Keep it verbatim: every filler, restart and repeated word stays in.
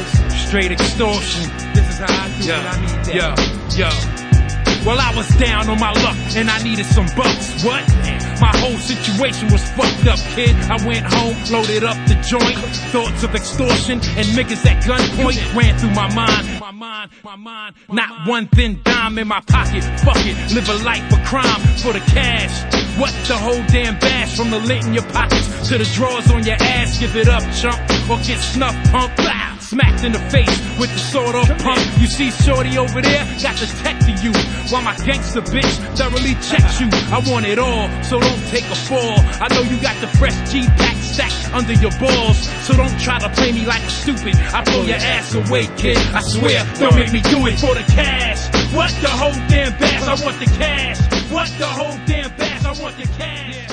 niggas. Straight extortion. This is how I do Yeah, it. I need that. yeah, yeah. Well, I was down on my luck and I needed some bucks. What? My whole situation was fucked up, kid. I went home, loaded up the joint. Thoughts of extortion and niggas at gunpoint ran through my mind. My mind, my mind. Not one thin dime in my pocket. Fuck it, live a life of crime for the cash. What the whole damn bash, from the lint in your pockets to the drawers on your ass. Give it up, chump, or get snuffed, punk. Blah. Smacked in the face with the sword off pump. You see shorty over there, got the tech to you, while my gangster bitch thoroughly checks you. I want it all, so don't take a fall. I know you got the fresh G-Pack stacked under your balls, so don't try to play me like a stupid. I blow your ass away, kid, I swear. Don't make me do it for the cash. What the whole damn bass, I want the cash. What the whole damn bass, I want the cash.